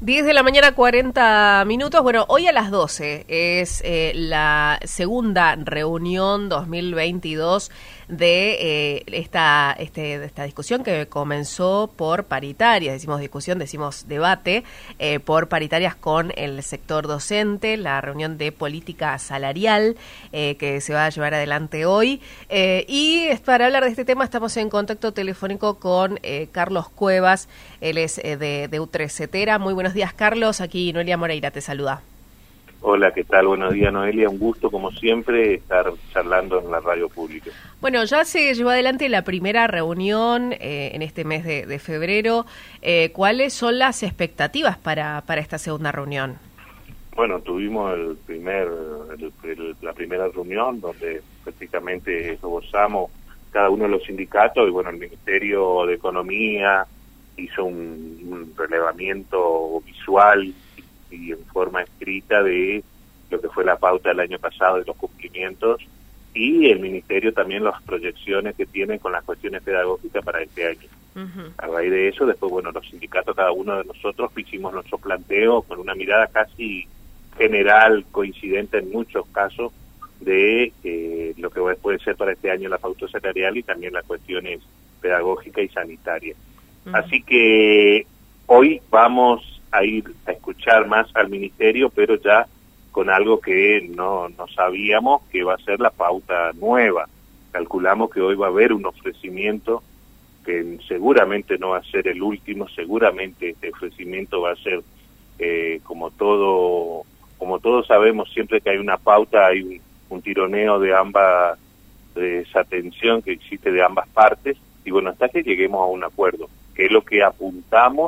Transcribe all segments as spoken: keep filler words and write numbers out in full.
diez de la mañana, cuarenta minutos. Bueno, hoy a las doce es eh, la segunda reunión dos mil veintidós de eh, esta, este, de esta discusión que comenzó por paritarias. Decimos discusión, decimos debate, eh, por paritarias con el sector docente, la reunión de política salarial eh, que se va a llevar adelante hoy. Eh, y para hablar de este tema estamos en contacto telefónico con eh, Carlos Cuevas. Él es eh, de, de UTRECetera. Muy buenos días, Carlos. Aquí Noelia Moreira te saluda. Hola, ¿qué tal? Buenos días, Noelia. Un gusto, como siempre, estar charlando en la radio pública. Bueno, ya se llevó adelante la primera reunión eh, en este mes de, de febrero. Eh, ¿Cuáles son las expectativas para, para esta segunda reunión? Bueno, tuvimos el primer, el, el, la primera reunión donde prácticamente esbozamos cada uno de los sindicatos y, bueno, el Ministerio de Economía hizo un, un relevamiento visual y en forma escrita de lo que fue la pauta del año pasado de los cumplimientos, y el Ministerio también las proyecciones que tiene con las cuestiones pedagógicas para este año. Uh-huh. A raíz de eso, después, bueno, los sindicatos, cada uno de nosotros hicimos nuestro planteo con una mirada casi general, coincidente en muchos casos, de eh, lo que puede ser para este año la pauta salarial y también las cuestiones pedagógicas y sanitarias. Uh-huh. Así que hoy vamos a ir a escuchar más al Ministerio, pero ya con algo que no, no sabíamos, que va a ser la pauta nueva. Calculamos que hoy va a haber un ofrecimiento que seguramente no va a ser el último, seguramente este ofrecimiento va a ser eh, como todo, como todos sabemos, siempre que hay una pauta hay un, un tironeo de ambas, de esa tensión que existe de ambas partes, y bueno, hasta que lleguemos a un acuerdo, que es lo que apuntamos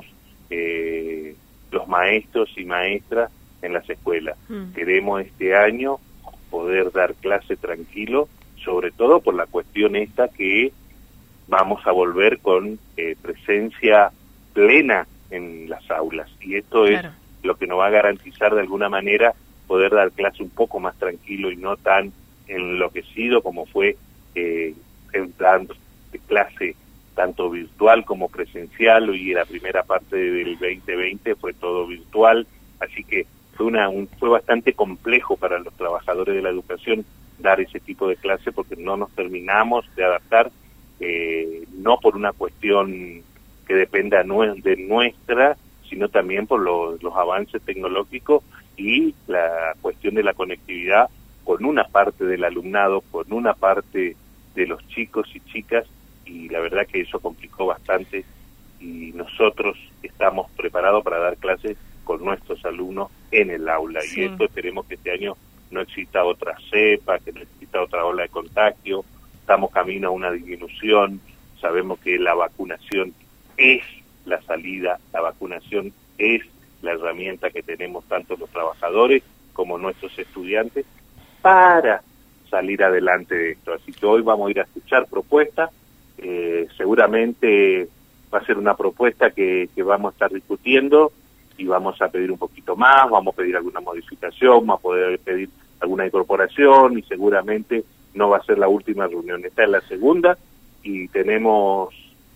eh, los maestros y maestras en las escuelas. Mm. Queremos este año poder dar clase tranquilo, sobre todo por la cuestión esta que vamos a volver con eh, presencia plena en las aulas, y esto claro. es lo que nos va a garantizar de alguna manera poder dar clase un poco más tranquilo y no tan enloquecido como fue eh, en plan de clase tanto virtual como presencial, y la primera parte del veinte veinte fue todo virtual, así que fue una un, fue bastante complejo para los trabajadores de la educación dar ese tipo de clase, porque no nos terminamos de adaptar, eh, no por una cuestión que dependa de nuestra, sino también por los, los avances tecnológicos y la cuestión de la conectividad con una parte del alumnado, con una parte de los chicos y chicas, y la verdad que eso complicó bastante, y nosotros estamos preparados para dar clases con nuestros alumnos en el aula. Sí. Y esto esperemos que este año no exista otra cepa, que no exista otra ola de contagio. Estamos camino a una disminución, sabemos que la vacunación es la salida, la vacunación es la herramienta que tenemos tanto los trabajadores como nuestros estudiantes para salir adelante de esto. Así que hoy vamos a ir a escuchar propuestas. Eh, seguramente va a ser una propuesta que, que vamos a estar discutiendo, y vamos a pedir un poquito más, vamos a pedir alguna modificación, vamos a poder pedir alguna incorporación, y seguramente no va a ser la última reunión. Esta es la segunda, y tenemos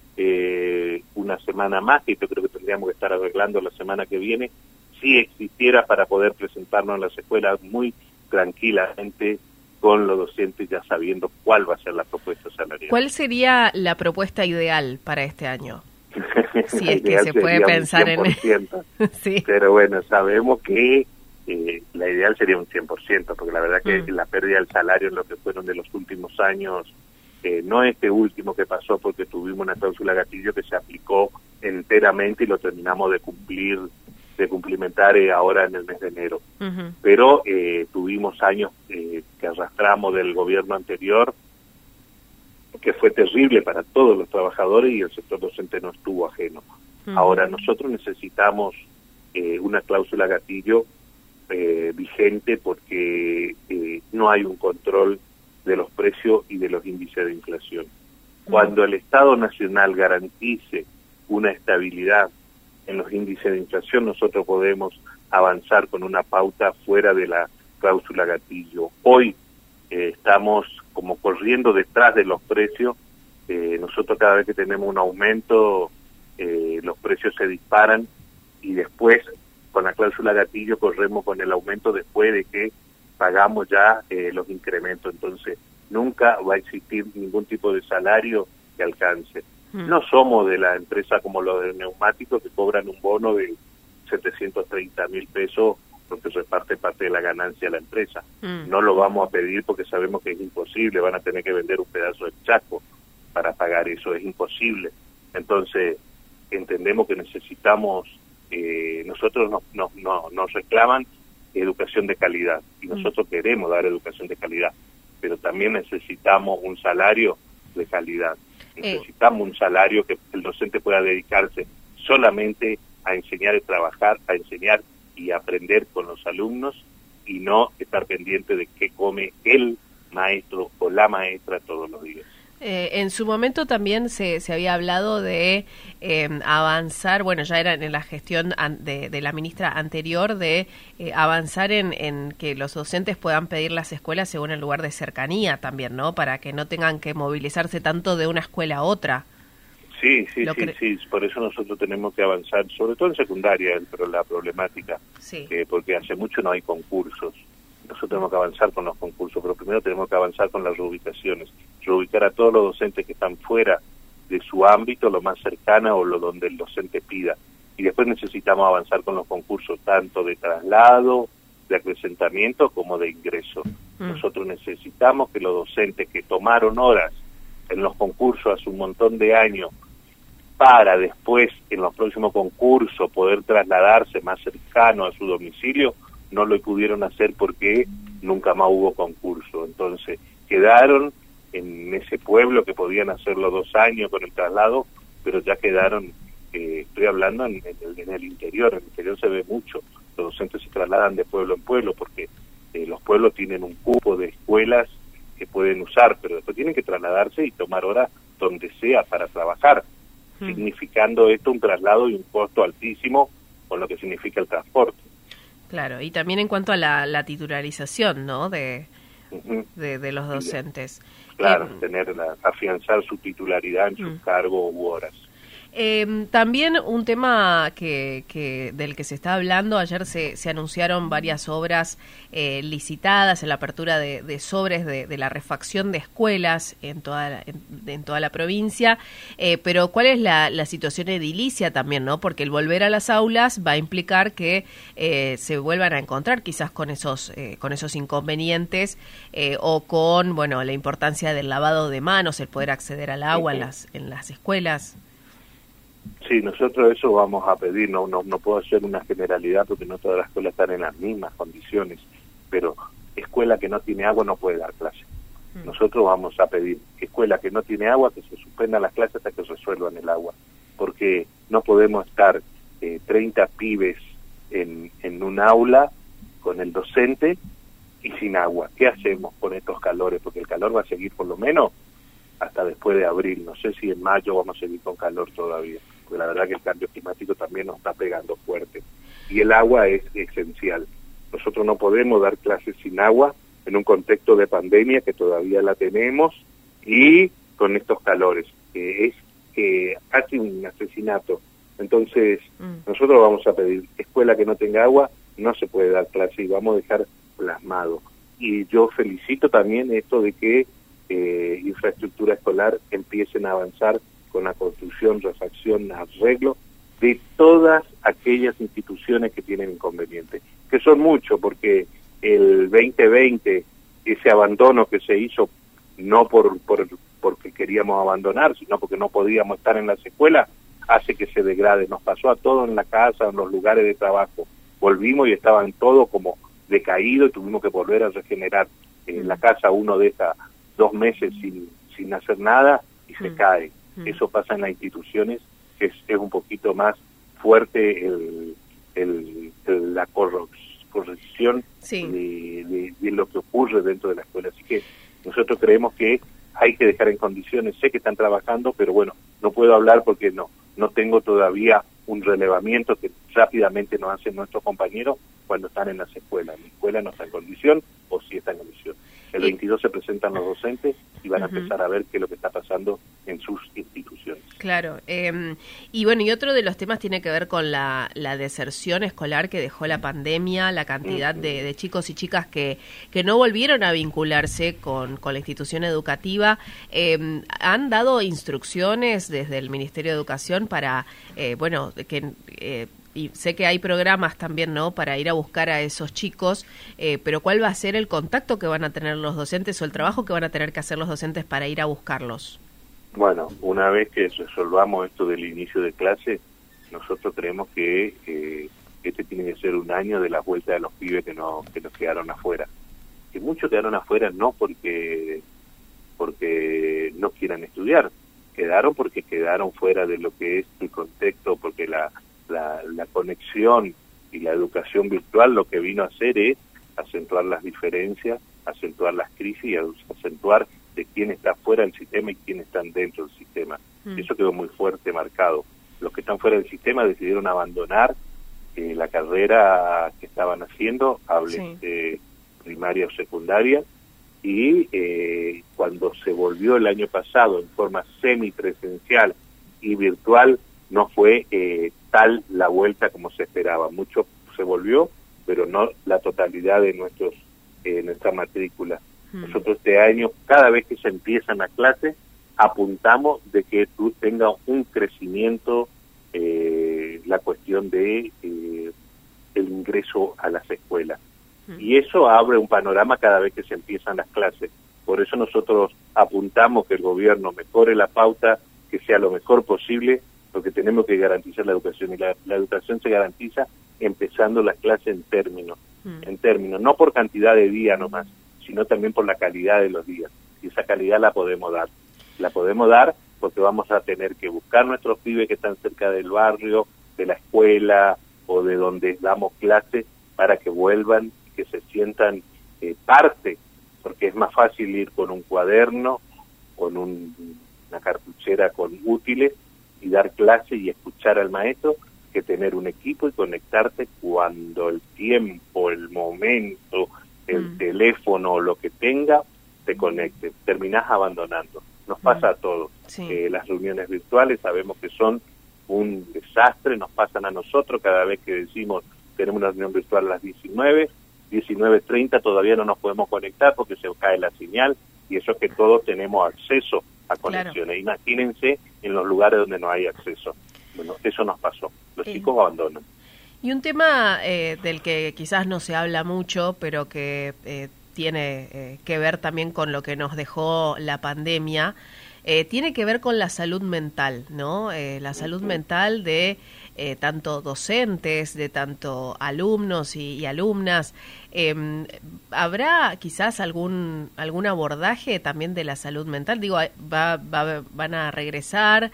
eh, una semana más, que yo creo que tendríamos que estar arreglando la semana que viene, si existiera, para poder presentarnos en las escuelas muy tranquilamente, con los docentes ya sabiendo cuál va a ser la propuesta salarial. ¿Cuál sería la propuesta ideal para este año? Si es que se puede pensar en... Sí. Pero bueno, sabemos que eh, la ideal sería un cien por ciento, porque la verdad que mm. la pérdida del salario en lo que fueron de los últimos años, eh, no este último que pasó, porque tuvimos una cláusula gatillo que se aplicó enteramente y lo terminamos de cumplir, de cumplimentar eh, ahora en el mes de enero. Uh-huh. Pero eh, tuvimos años eh, que arrastramos del gobierno anterior, que fue terrible para todos los trabajadores, y el sector docente no estuvo ajeno. Uh-huh. Ahora nosotros necesitamos eh, una cláusula gatillo eh, vigente, porque eh, no hay un control de los precios y de los índices de inflación. Uh-huh. Cuando el Estado Nacional garantice una estabilidad en los índices de inflación, nosotros podemos avanzar con una pauta fuera de la cláusula gatillo. Hoy eh, estamos como corriendo detrás de los precios. Eh, nosotros cada vez que tenemos un aumento, eh, los precios se disparan, y después con la cláusula gatillo corremos con el aumento después de que pagamos ya eh, los incrementos, entonces nunca va a existir ningún tipo de salario que alcance. Mm. No somos de la empresa como los de neumáticos que cobran un bono de setecientos treinta mil pesos porque reparte parte de la ganancia a la empresa. Mm. No lo vamos a pedir porque sabemos que es imposible, van a tener que vender un pedazo de chaco para pagar eso, es imposible. Entonces, entendemos que necesitamos, eh, nosotros nos, nos, nos, nos reclaman educación de calidad, y nosotros mm. queremos dar educación de calidad, pero también necesitamos un salario de calidad. Necesitamos eh. un salario que el docente pueda dedicarse solamente a enseñar y trabajar, a enseñar y aprender con los alumnos, y no estar pendiente de qué come el maestro o la maestra todos los días. Eh, en su momento también se, se había hablado de eh, avanzar, bueno, ya era en la gestión an, de, de la ministra anterior, de eh, avanzar en, en que los docentes puedan pedir las escuelas según el lugar de cercanía también, ¿no? Para que no tengan que movilizarse tanto de una escuela a otra. Sí, sí, sí, sí, por eso nosotros tenemos que avanzar, sobre todo en secundaria, pero la problemática, sí. eh, porque hace mucho no hay concursos. Nosotros tenemos que avanzar con los concursos, pero primero tenemos que avanzar con las reubicaciones, reubicar a todos los docentes que están fuera de su ámbito, lo más cercana o lo donde el docente pida. Y después necesitamos avanzar con los concursos, tanto de traslado, de acrecentamiento, como de ingreso. Mm. Nosotros necesitamos que los docentes que tomaron horas en los concursos hace un montón de años, para después, en los próximos concursos, poder trasladarse más cercano a su domicilio, no lo pudieron hacer porque nunca más hubo concurso. Entonces, quedaron en ese pueblo que podían hacerlo dos años con el traslado, pero ya quedaron, eh, estoy hablando en, en, el, en el interior, en el interior se ve mucho, los docentes se trasladan de pueblo en pueblo, porque eh, los pueblos tienen un cupo de escuelas que pueden usar, pero después tienen que trasladarse y tomar horas donde sea para trabajar, mm. significando esto un traslado y un costo altísimo con lo que significa el transporte. Claro, y también en cuanto a la, la titularización, ¿no?, de, uh-huh. de, de los docentes. Claro, eh, tener la, afianzar su titularidad en sus mm. cargos u horas. Eh, también un tema que, que del que se está hablando, ayer se, se anunciaron varias obras eh, licitadas en la apertura de, de sobres de, de la refacción de escuelas en toda la, en, en toda la provincia, eh, pero ¿cuál es la, la situación edilicia también, no? Porque el volver a las aulas va a implicar que eh, se vuelvan a encontrar quizás con esos eh, con esos inconvenientes eh, o con, bueno, la importancia del lavado de manos, el poder acceder al agua uh-huh. en las en las escuelas. Sí, nosotros eso vamos a pedir, no, no no puedo hacer una generalidad porque no todas las escuelas están en las mismas condiciones, pero escuela que no tiene agua no puede dar clase. Mm. Nosotros vamos a pedir escuela que no tiene agua que se suspendan las clases hasta que resuelvan el agua, porque no podemos estar eh, treinta pibes en, en un aula con el docente y sin agua. ¿Qué hacemos con estos calores? Porque el calor va a seguir por lo menos hasta después de abril, no sé si en mayo vamos a seguir con calor todavía, porque la verdad que el cambio climático también nos está pegando fuerte, y el agua es esencial. Nosotros no podemos dar clases sin agua en un contexto de pandemia que todavía la tenemos, y con estos calores, que es eh, casi un asesinato. Entonces, mm. nosotros vamos a pedir, escuela que no tenga agua, no se puede dar clase, y vamos a dejar plasmado. Y yo felicito también esto de que Eh, infraestructura escolar empiecen a avanzar con la construcción, refacción, arreglo de todas aquellas instituciones que tienen inconvenientes, que son muchos, porque el veinte veinte, ese abandono que se hizo, no por, por porque queríamos abandonar, sino porque no podíamos estar en las escuelas, hace que se degrade. Nos pasó a todos en la casa, en los lugares de trabajo. Volvimos y estaban todos como decaídos y tuvimos que volver a regenerar. En la casa uno deja dos meses sin sin hacer nada y se mm. cae. Mm. Eso pasa en las instituciones, que es, es un poquito más fuerte el, el, el la corrección sí. de, de, de lo que ocurre dentro de la escuela. Así que nosotros creemos que hay que dejar en condiciones, sé que están trabajando, pero bueno, no puedo hablar porque no, no tengo todavía un relevamiento que rápidamente nos hacen nuestros compañeros cuando están en las escuelas. Mi escuela no está en condición o sí está en condición. El veintidós se presentan los docentes y van uh-huh. a empezar a ver qué es lo que está pasando en sus instituciones. Claro. Eh, y bueno, y otro de los temas tiene que ver con la, la deserción escolar que dejó la pandemia, la cantidad uh-huh. de, de chicos y chicas que, que no volvieron a vincularse con, con la institución educativa. Eh, ¿Han dado instrucciones desde el Ministerio de Educación para, eh, bueno, que... Eh, y sé que hay programas también, ¿no?, para ir a buscar a esos chicos, eh, pero ¿cuál va a ser el contacto que van a tener los docentes o el trabajo que van a tener que hacer los docentes para ir a buscarlos? Bueno, una vez que resolvamos esto del inicio de clase, nosotros creemos que eh, este tiene que ser un año de la vuelta de los pibes que, no, que nos quedaron afuera. Que muchos quedaron afuera no porque, porque no quieran estudiar, quedaron porque quedaron fuera de lo que es el contexto, porque la... La, la conexión y la educación virtual lo que vino a hacer es acentuar las diferencias, acentuar las crisis y acentuar de quién está fuera del sistema y quién están dentro del sistema. Mm. Eso quedó muy fuerte marcado. Los que están fuera del sistema decidieron abandonar eh, la carrera que estaban haciendo, hable sí. de primaria o secundaria, y eh, cuando se volvió el año pasado en forma semipresencial y virtual, no fue eh, tal la vuelta como se esperaba. Mucho se volvió, pero no la totalidad de nuestros eh, nuestra matrícula. Hmm. Nosotros este año, cada vez que se empiezan las clases, apuntamos de que tú tengas un crecimiento, eh, la cuestión de eh, el ingreso a las escuelas. Hmm. Y eso abre un panorama cada vez que se empiezan las clases. Por eso nosotros apuntamos que el gobierno mejore la pauta, que sea lo mejor posible, porque tenemos que garantizar la educación, y la, la educación se garantiza empezando las clases en términos, mm. en términos, no por cantidad de días nomás, sino también por la calidad de los días, y esa calidad la podemos dar, la podemos dar porque vamos a tener que buscar nuestros pibes que están cerca del barrio, de la escuela, o de donde damos clases, para que vuelvan, que se sientan eh, parte, porque es más fácil ir con un cuaderno, con un, una cartuchera con útiles, y dar clase y escuchar al maestro, que tener un equipo y conectarte cuando el tiempo, el momento, el mm. teléfono o lo que tenga, te conecte. Terminás abandonando. Nos pasa mm. a todos. Sí. Eh, las reuniones virtuales sabemos que son un desastre, nos pasan a nosotros cada vez que decimos tenemos una reunión virtual a las diecinueve, diecinueve treinta todavía no nos podemos conectar porque se cae la señal, y eso es que todos tenemos acceso a conexiones. Claro. Imagínense en los lugares donde no hay acceso. Bueno, eso nos pasó. Los eh. chicos abandonan. Y un tema eh, del que quizás no se habla mucho, pero que eh, tiene eh, que ver también con lo que nos dejó la pandemia, eh, tiene que ver con la salud mental, ¿no? Eh, la salud uh-huh. mental de eh, tanto docentes, de tanto alumnos y, y alumnas. Eh, ¿Habrá quizás algún algún abordaje también de la salud mental? Digo, va, va, van a regresar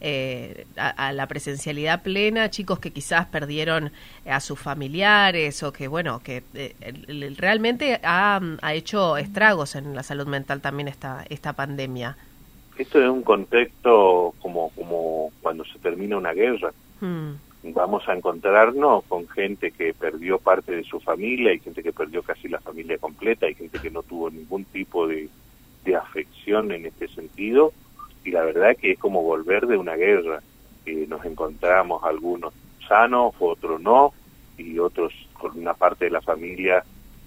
eh, a, a la presencialidad plena chicos que quizás perdieron a sus familiares o que, bueno, que eh, realmente ha, ha hecho estragos en la salud mental también esta, esta pandemia. Esto es un contexto como, como cuando se termina una guerra. Hmm. Vamos a encontrarnos con gente que perdió parte de su familia, y gente que perdió casi la familia completa, y gente que no tuvo ningún tipo de, de afección en este sentido, y la verdad que es como volver de una guerra. Eh, nos encontramos algunos sanos, otros no, y otros con una parte de la familia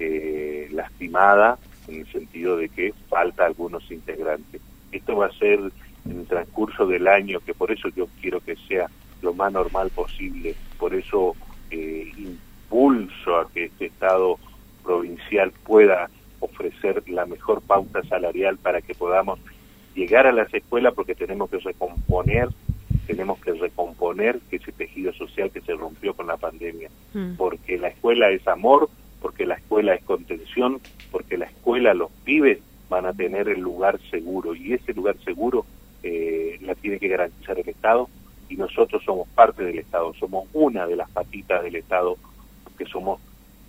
eh, lastimada, en el sentido de que falta algunos integrantes. Esto va a ser en el transcurso del año, que por eso yo quiero que sea lo más normal posible, por eso eh, impulso a que este Estado provincial pueda ofrecer la mejor pauta salarial para que podamos llegar a las escuelas, porque tenemos que recomponer, tenemos que recomponer ese tejido social que se rompió con la pandemia, mm. porque la escuela es amor, porque la escuela es contención, porque la escuela, los pibes van a tener el lugar seguro, y ese lugar seguro eh, la tiene que garantizar el Estado, y nosotros somos parte del Estado, somos una de las patitas del Estado, porque somos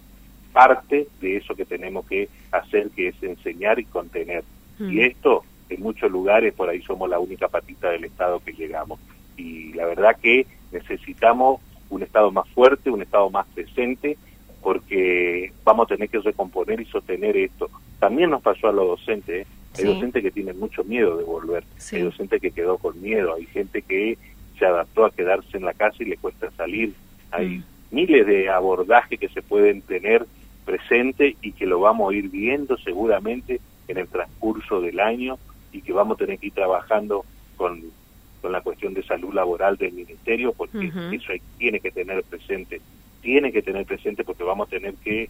parte de eso que tenemos que hacer, que es enseñar y contener. Mm. Y esto, en muchos lugares, por ahí somos la única patita del Estado que llegamos. Y la verdad que necesitamos un Estado más fuerte, un Estado más presente, porque vamos a tener que recomponer y sostener esto. también nos pasó a los docentes, ¿eh? Hay Sí. docentes que tienen mucho miedo de volver, Sí. hay docentes que quedó con miedo, hay gente que se adaptó a quedarse en la casa y le cuesta salir, hay Mm. miles de abordajes que se pueden tener presente y que lo vamos a ir viendo seguramente en el transcurso del año y que vamos a tener que ir trabajando con, con la cuestión de salud laboral del ministerio, porque Uh-huh. eso hay, tiene que tener presente, tiene que tener presente porque vamos a tener que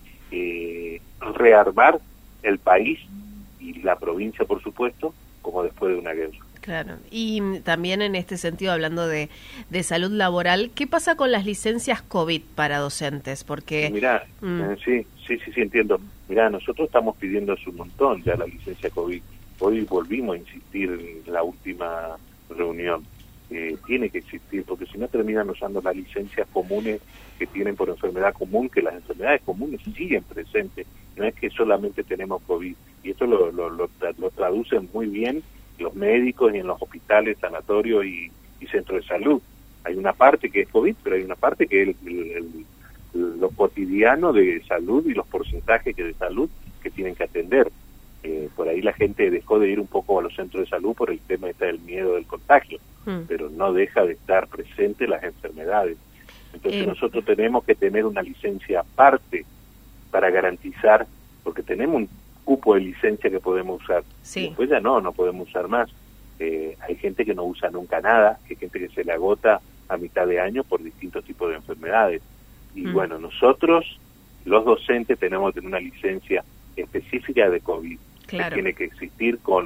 eh, rearmar el país y la provincia, por supuesto, como después de una guerra. Claro, y mm, también en este sentido, hablando de, de salud laboral, ¿qué pasa con las licencias COVID para docentes? Porque... Mirá, Mm. eh, sí, sí, sí, sí, entiendo. Mirá, nosotros estamos pidiendo hace un montón ya la licencia COVID. Hoy volvimos a insistir en la última reunión. Eh, tiene que existir, porque si no terminan usando las licencias comunes que tienen por enfermedad común, que las enfermedades comunes siguen presentes. No es que solamente tenemos COVID. Y esto lo, lo, lo, lo traducen muy bien los médicos y en los hospitales, sanatorios y, y centros de salud. Hay una parte que es COVID, pero hay una parte que es el, el, el, lo cotidiano de salud y los porcentajes que de salud que tienen que atender. Eh, por ahí la gente dejó de ir un poco a los centros de salud por el tema este del miedo del contagio, mm. pero no deja de estar presente las enfermedades. Entonces eh. nosotros tenemos que tener una licencia aparte para garantizar, porque tenemos un cupo de licencia que podemos usar, sí. y después ya no, no podemos usar más. Eh, hay gente que no usa nunca nada, hay gente que se le agota a mitad de año por distintos tipos de enfermedades. Y mm. bueno, nosotros, los docentes, tenemos que tener una licencia específica de COVID, claro. que tiene que existir con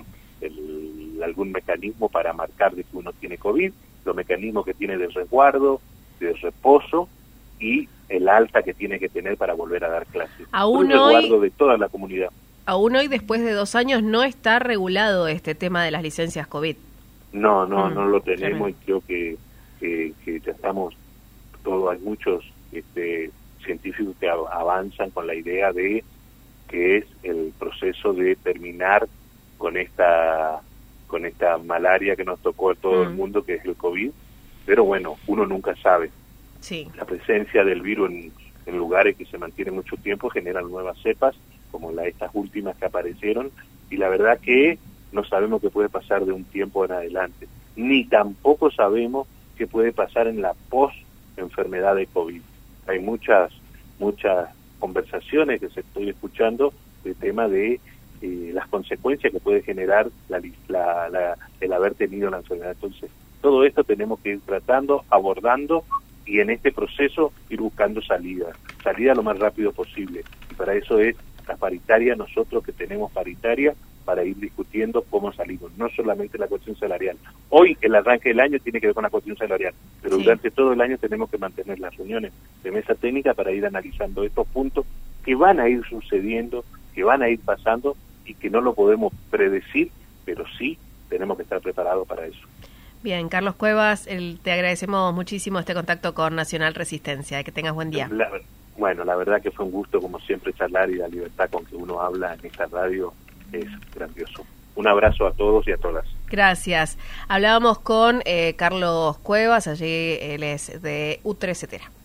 el, algún mecanismo para marcar de que uno tiene COVID, los mecanismos que tiene de resguardo, de reposo y el alta que tiene que tener para volver a dar clases. Aún un resguardo hoy, de toda la comunidad. Aún hoy, después de dos años, no está regulado este tema de las licencias COVID. No, no, mm, no lo tenemos, claro. y creo que, que, que ya estamos, todo, hay muchos este, científicos que avanzan con la idea de que es el proceso de terminar con esta con esta malaria que nos tocó a todo mm. el mundo, que es el COVID, pero bueno, uno nunca sabe. Sí. La presencia del virus en, en lugares que se mantiene mucho tiempo generan nuevas cepas, como la, estas últimas que aparecieron, y la verdad que no sabemos qué puede pasar de un tiempo en adelante, ni tampoco sabemos qué puede pasar en la post-enfermedad de COVID. Hay muchas, muchas conversaciones que se estoy escuchando del tema de eh, las consecuencias que puede generar la, la, la, el haber tenido la enfermedad. Entonces, todo esto tenemos que ir tratando, abordando, y en este proceso ir buscando salida, salida lo más rápido posible. Y para eso es la paritaria, nosotros que tenemos paritaria, para ir discutiendo cómo salimos, no solamente la cuestión salarial. Hoy el arranque del año tiene que ver con la cuestión salarial, pero sí. durante todo el año tenemos que mantener las reuniones de mesa técnica para ir analizando estos puntos que van a ir sucediendo, que van a ir pasando y que no lo podemos predecir, pero sí tenemos que estar preparados para eso. Bien, Carlos Cuevas, el, te agradecemos muchísimo este contacto con Nacional Resistencia. Que tengas buen día. La, bueno, la verdad que fue un gusto, como siempre, charlar, y la libertad con que uno habla en esta radio es grandioso. Un abrazo a todos y a todas. Gracias. Hablábamos con eh, Carlos Cuevas, allí él es de U tres Etera.